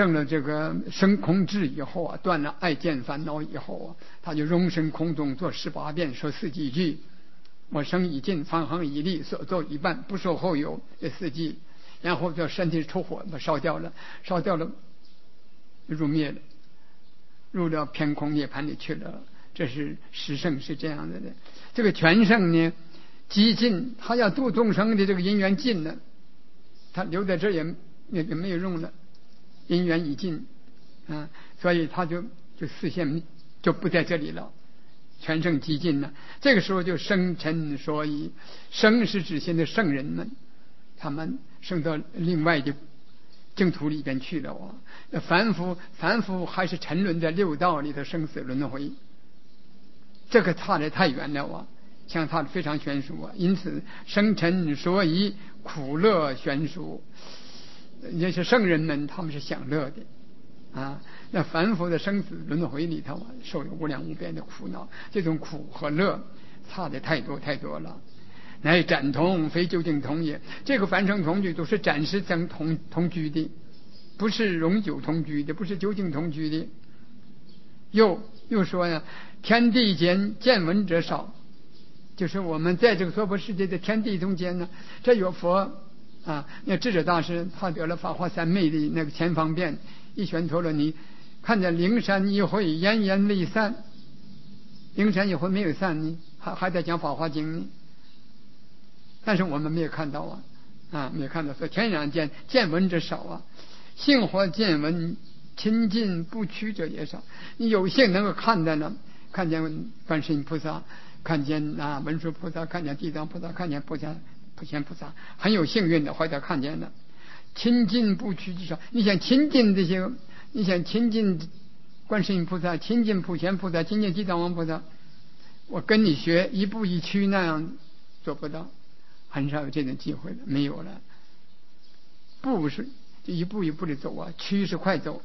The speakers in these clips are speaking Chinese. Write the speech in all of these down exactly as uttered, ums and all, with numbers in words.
证了这个生空智以后啊，断了爱见烦恼以后啊，他就容身空中做十八变，说四季句。我生已尽，方恒已立，所作已办，不受后有，这四季。然后就身体出火，把烧掉了，烧掉了，入灭了，入了偏空涅盘里去了。这是十圣是这样的的。这个全圣呢，极尽，他要度众生的这个因缘尽了，他留在这也也也没有用了，因缘已尽啊，所以他就就视线就不在这里了。全圣极尽了，这个时候就生尘所以，生是指现在圣人们，他们升到另外的净土里边去了啊。那凡夫凡夫还是沉沦在六道里的生死轮回，这个差得太远了啊，相差得非常悬殊啊。因此生尘所以，苦乐悬殊。那些圣人们他们是享乐的啊，那凡夫的生死轮回里头啊，受有无量无边的苦恼，这种苦和乐差的太多太多了。乃暂同，非究竟同也。这个凡圣同居都是暂时将同同居的，不是永久同居的，不是究竟同居的。又又说呀，天地间见闻者少，就是我们在这个娑婆世界的天地中间呢，这有佛啊。那智者大师他得了法华三昧的那个前方便。一旋陀罗尼，看见灵山一会，奄奄未散。灵山一会没有散呢，还还在讲法华经呢。但是我们没有看到啊，啊，没有看到，所以天然见见闻者少啊，幸或见闻亲近不屈者也少。你有幸能够看见了，看见观世音菩萨，看见啊文殊菩萨，看见地藏菩萨，看见普贤普贤菩萨，很有幸运的，或者看见了。亲近不屈之少，你想亲近这些，你想亲近观世音菩萨，亲近普贤菩萨，亲近地藏王菩萨，我跟你学一步一趋那样做不到，很少有这种机会了，没有了。步是就一步一步的走啊，趋是快走。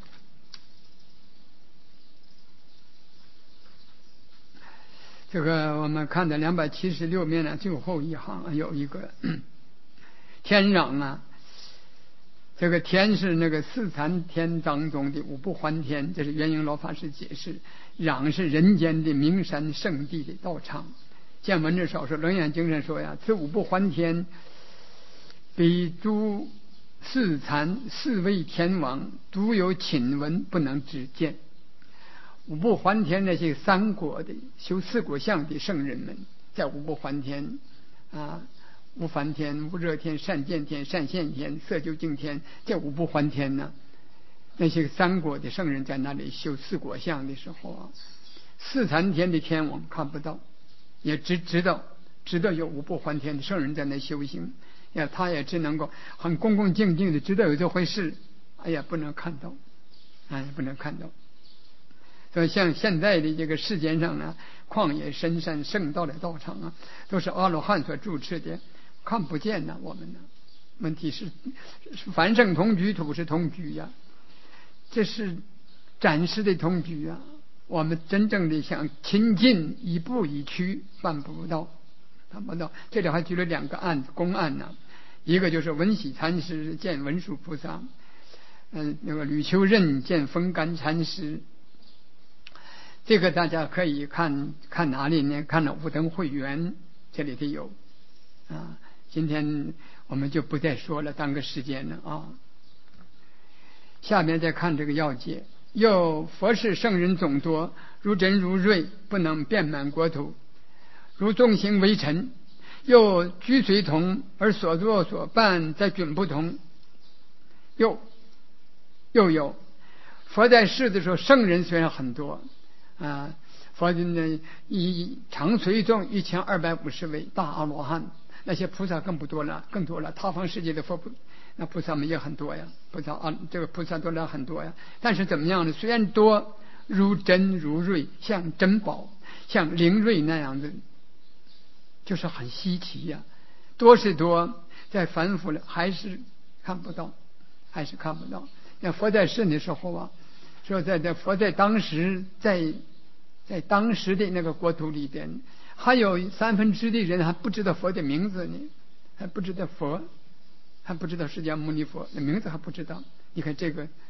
这个我们看的两百七十六面呢，最后一行有一个天壤啊。这个天是那个四禅天当中的五不还天，这是元婴老法师解释。壤是人间的名山圣地的道场。见闻者少说，楞严经上说呀，此五不还天，比诸四禅四位天王，独有寝闻不能知见。五不还天那些三果的修四果相的圣人们，在五不还天啊。无烦天、无热天、善见天、善现天、色究竟天，这五不还天呢。那些三果的圣人在那里修四果相的时候啊，四禅天的天王看不到，也只知道知道有五不还天的圣人在那修行，呀，他也只能够很恭恭敬敬的知道有这回事，哎呀，不能看到，哎，不能看到。所以像现在的这个世间上呢，旷野深山圣道的道场啊，都是阿罗汉所住持的。看不见呢，我们呢？问题是，凡圣同居土是同居呀，这是暂时的同居啊。我们真正的想亲近，一步一趋，办不到，办不到。这里还举了两个案公案呢，一个就是文喜禅师见文殊菩萨，嗯，那个吕秋任见风干禅师。这个大家可以看看哪里呢？看了五灯会员，这里头有啊。今天我们就不再说了，耽搁时间了啊。下面再看这个要解，又佛世圣人总多，如真如瑞，不能遍满国土，如众行为尘，又居随同，而所作所办在准不同。又又有佛在世的时候，圣人虽然很多啊，佛呢以常随众一千二百五十位大阿罗汉。那些菩萨更不多了，更多了。他方世界的佛，那菩萨们也很多呀，菩萨啊，这个菩萨多了很多呀。但是怎么样呢？虽然多，如珍如瑞，像珍宝，像灵瑞那样子，就是很稀奇呀。多是多，在凡夫了还是看不到，还是看不到。那佛在世的时候啊，说在在佛在当时在在当时的那个国土里边。还有三分之一的人还不知道佛的名字呢，还不知道佛，还不知道释迦牟尼佛的名字还不知道。你看这个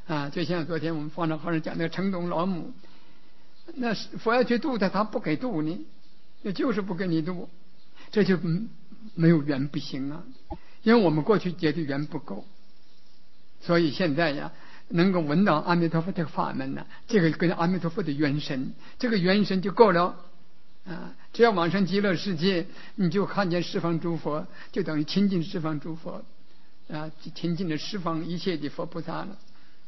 啊，就像昨天我们方丈和尚讲那个城东老母，那佛要去度他，他不给度你，那就是不给你度，这就没有缘不行啊。因为我们过去结的缘不够，所以现在呀，能够闻到阿弥陀佛这个法门呢，这个跟阿弥陀佛的元神，这个元神就够了啊。只要往生极乐世界，你就看见十方诸佛，就等于亲近十方诸佛啊，亲近了十方一切的佛菩萨了。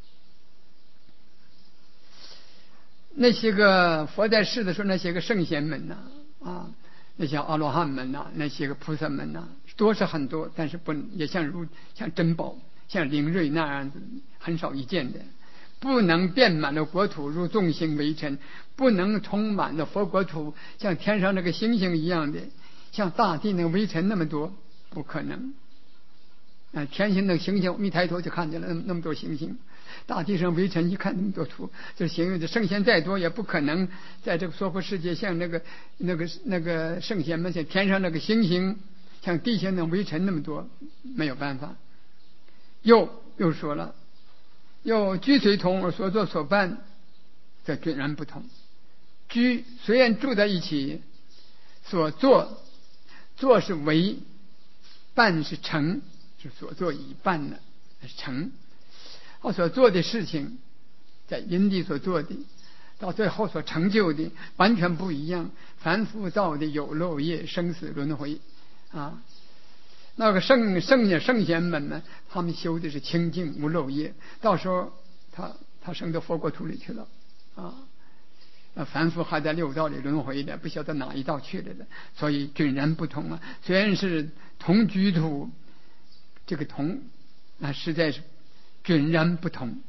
那些个佛在世的时候，那些个圣贤们呐，啊，那些阿罗汉们呐，那些个菩萨们呐，多是很多，但是不也像如像珍宝、像灵瑞那样子，很少一见的，不能遍满了国土，如众星微尘，不能充满了佛国土，像天上那个星星一样的，像大地那个微尘那么多，不可能。啊，天上那个星星，我们一抬头就看见了那么那么多星星。大地上微尘一看那么多土，就形容这圣贤再多也不可能在这个娑婆世界像那个那个那个圣贤们像天上那个星星，像地下那微尘那么多，没有办法。又又说了，又居随同而所作所办，这决然不同。居虽然住在一起，所作作是为，办是成，是所作已办的成。我所做的事情，在因地所做的，到最后所成就的完全不一样。凡夫造的有漏业，生死轮回啊。那个圣圣贤圣贤们呢，他们修的是清净无漏业，到时候他他升到佛国土里去了啊。那凡夫还在六道里轮回的，不晓得哪一道去了的，所以迥然不同啊。虽然是同居土，这个同那实在是迥然不同。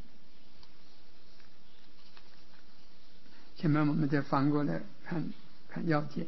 下面我们再翻过来看看要解。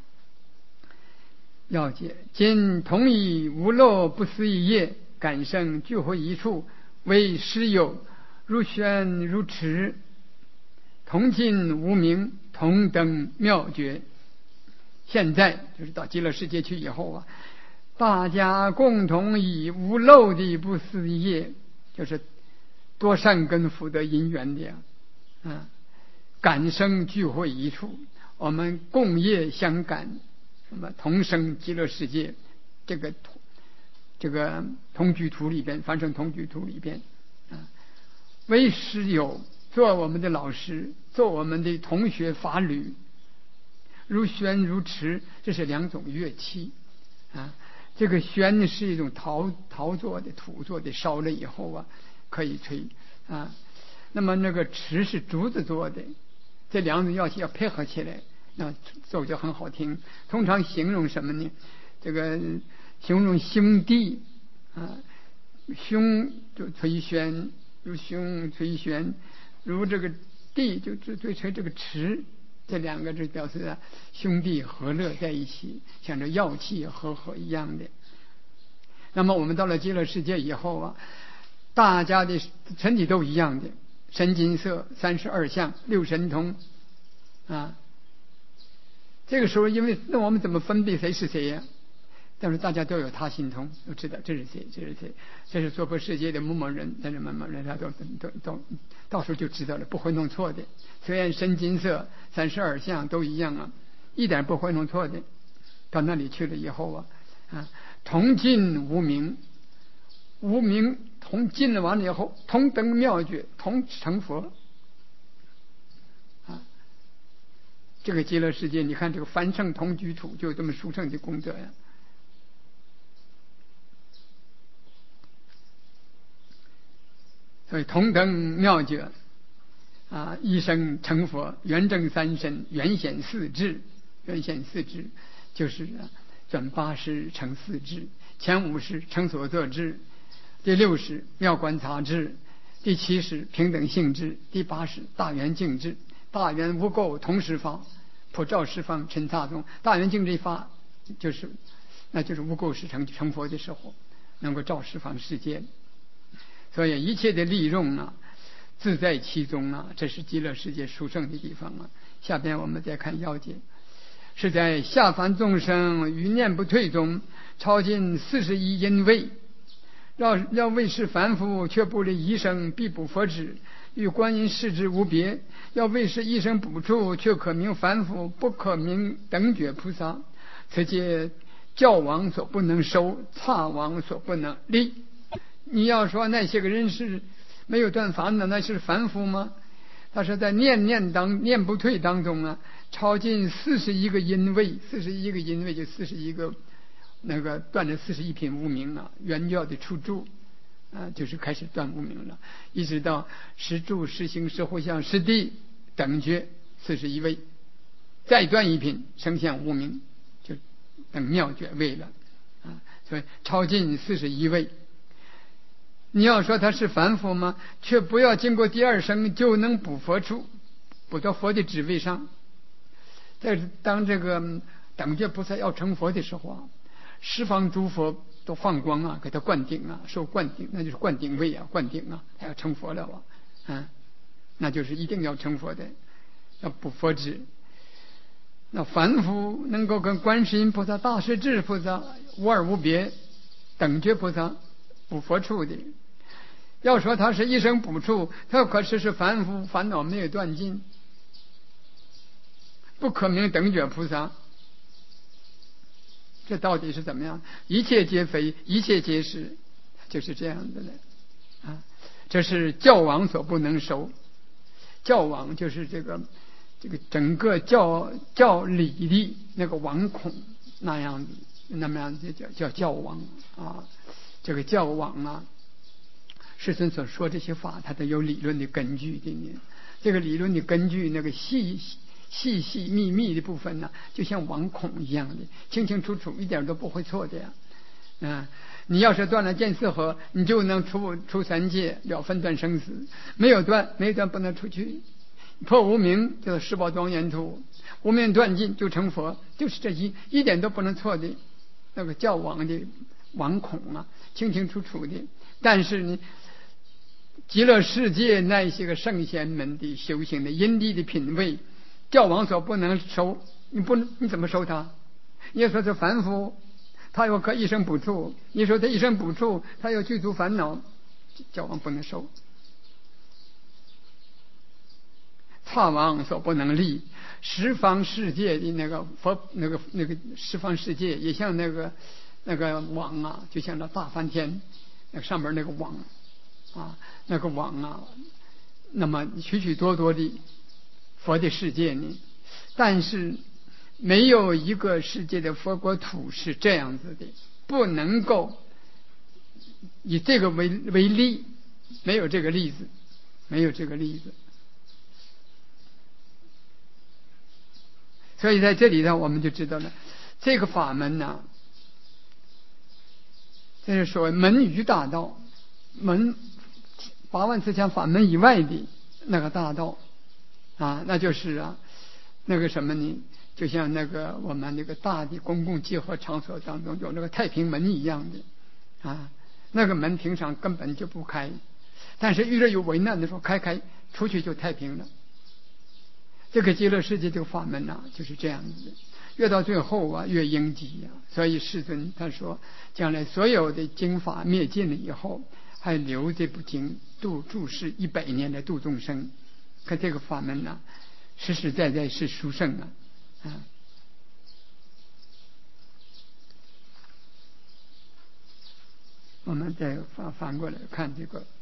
要解，今同以无漏不思议业，感生聚会一处，为师友，如宣如持，同尽无明，同等妙觉。现在就是到极乐世界去以后啊，大家共同以无漏的不思议业，就是多善根福德因缘的啊，感生聚会一处，我们共业相感，那么同生极乐世界，这个这个同居土里边，凡圣同居土里边啊，为师友，做我们的老师，做我们的同学法侣，如箫如持，这是两种乐器啊。这个箫是一种陶陶做的、土做的，烧了以后啊可以吹啊。那么那个持是竹子做的，这两种乐器要配合起来，那奏就很好听。通常形容什么呢？这个形容兄弟啊，兄就吹箫，如兄吹箫，如这个弟就吹吹这个持。这两个就表示啊，兄弟和乐在一起，像这药气和合一样的。那么我们到了极乐世界以后啊，大家的身体都一样的，神金色、三十二相、六神通啊。这个时候，因为那我们怎么分别谁是谁呀？但是大家都有他心通，都知道这是谁，这是谁，这是娑婆世界的某某人，这是某某人，他都都都到时候就知道了，不会弄错的。虽然身金色、三十二相都一样啊，一点不会弄错的。到那里去了以后啊，啊，同尽无明，无明同尽了完了以后，同登妙觉，同成佛。啊，这个极乐世界，你看这个凡圣同居土，就有这么殊胜的功德呀。所以同等妙觉啊，一生成佛，圆正三身，圆显四智，圆显四智就是转八识成四智，前五识成所作智，第六识妙观察智，第七识平等性智，第八识大圆净智。大圆无垢同时发，普照十方尘刹中。大圆净智一发，就是那就是无垢时成成佛的时候，能够照十方世界。所以一切的利用啊，自在其中啊，这是极乐世界殊胜的地方啊。下边我们再看要解，是在下凡众生余念不退中，超尽四十一因位， 要要为是凡夫，却不离一生，必补佛智，与观音视之无别。要为是一生补处，却可名凡夫，不可名等觉菩萨。此皆教王所不能收，刹王所不能立。你要说那些个人是没有断烦恼，那是凡夫吗？他是在念念当念不退当中啊，超尽四十一个因位，四十一个因位就四十一个那个断了四十一品无明啊，原教的出住啊，就是开始断无明了，一直到十住、十行、十回向、十地等觉四十一位，再断一品生相无明，就等妙觉位了啊，所以超尽四十一位。你要说他是凡夫吗？却不要经过第二生就能补佛处，补到佛的职位上。在当这个等觉菩萨要成佛的时候啊，十方诸佛都放光啊，给他灌顶啊，受灌顶，那就是灌顶位啊，灌顶啊，他要成佛了啊，嗯，那就是一定要成佛的，要补佛职。那凡夫能够跟观世音菩萨、大势至菩萨无二无别，等觉菩萨补佛处的。要说他是一生补处，他可是是凡夫，烦恼没有断尽，不可名等觉菩萨。这到底是怎么样？一切皆非，一切皆是，就是这样的了啊！这是教王所不能收。教王就是这个这个整个教教理的那个王孔那样子，那么样子叫叫教王啊。这个教王啊，世尊所说这些法，它都有理论的根据的呢。这个理论的根据，那个细细细密密的部分呢，就像网孔一样的，清清楚楚，一点都不会错的呀。嗯，你要是断了见思合，你就能出出三界，了分断生死；没有断，没有断不能出去。破无明就是十宝庄严图，无明断尽就成佛，就是这一一点都不能错的。那个教网的网孔啊，清清楚楚的。但是呢，极乐世界那些个圣贤们的修行的因地的品位，教王所不能收，你不能你怎么收他？你要说这凡夫，他有可一生补处；你说他一生补处，他有具足烦恼，教王不能收。刹王所不能立，十方世界的那个佛那个那个十方世界也像那个那个网啊，就像那大梵天那上面那个网啊，那个网啊，那么许许多多的佛的世界呢，但是没有一个世界的佛国土是这样子的，不能够以这个为为例，没有这个例子，没有这个例子。所以在这里呢，我们就知道了这个法门呢、啊，这是所谓门隅大道，门八万四千法门以外的那个大道啊，那就是啊，那个什么呢？就像那个我们那个大的公共集合场所当中有那个太平门一样的啊，那个门平常根本就不开，但是遇着有危难的时候开开出去就太平了。这个极乐世界这个法门啊，就是这样子的，越到最后啊越应激啊。所以世尊他说，将来所有的经法灭尽了以后，还留这部经度注释一百年来度众生。看这个法门啊，实实在在是殊胜啊啊！我们再反反过来看这个，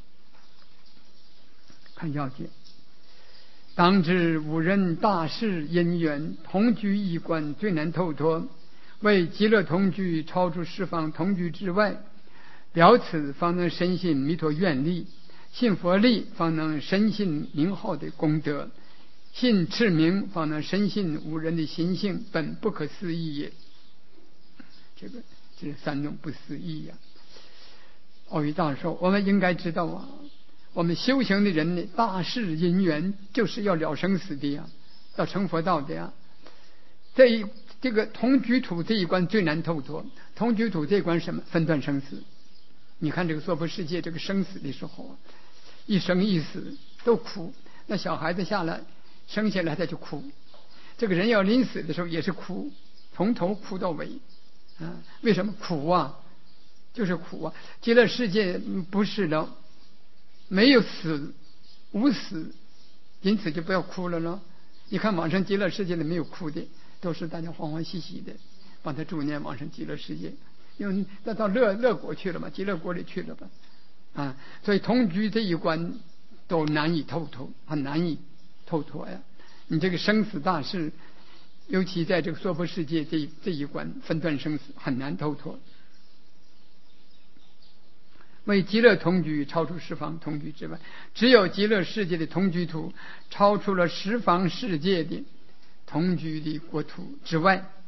看要解。当知五人大事因缘，同居一观最难透脱，为极乐同居超出十方同居之外，了此方能深信弥陀愿力，信佛力方能深信名号的功德，信持名方能深信五人的心性本不可思议也。这个这是三种不思议呀、啊！奥义大寿，我们应该知道啊，我们修行的人呢，大事因缘就是要了生死的呀，要成佛道的呀。这一这个同居土这一关最难透脱，同居土这一关什么？分断生死。你看这个娑婆世界这个生死的时候，一生一死都苦。那小孩子下来生下来他就哭，这个人要临死的时候也是哭，从头哭到尾啊。为什么苦啊？ 就是苦啊。极乐世界不是的，没有死，无死，因此就不要哭了咯。你看往生极乐世界里没有哭的，都是大家欢欢喜喜的，帮他助念往生极乐世界，因为那到乐乐国去了嘛，极乐国里去了吧，啊，所以同居这一关都难以透脱，很难以透脱呀。你这个生死大事，尤其在这个娑婆世界这这一关分段生死很难透脱。为极乐同居超出十方同居之外，只有极乐世界的同居土超出了十方世界的同居的国土之外，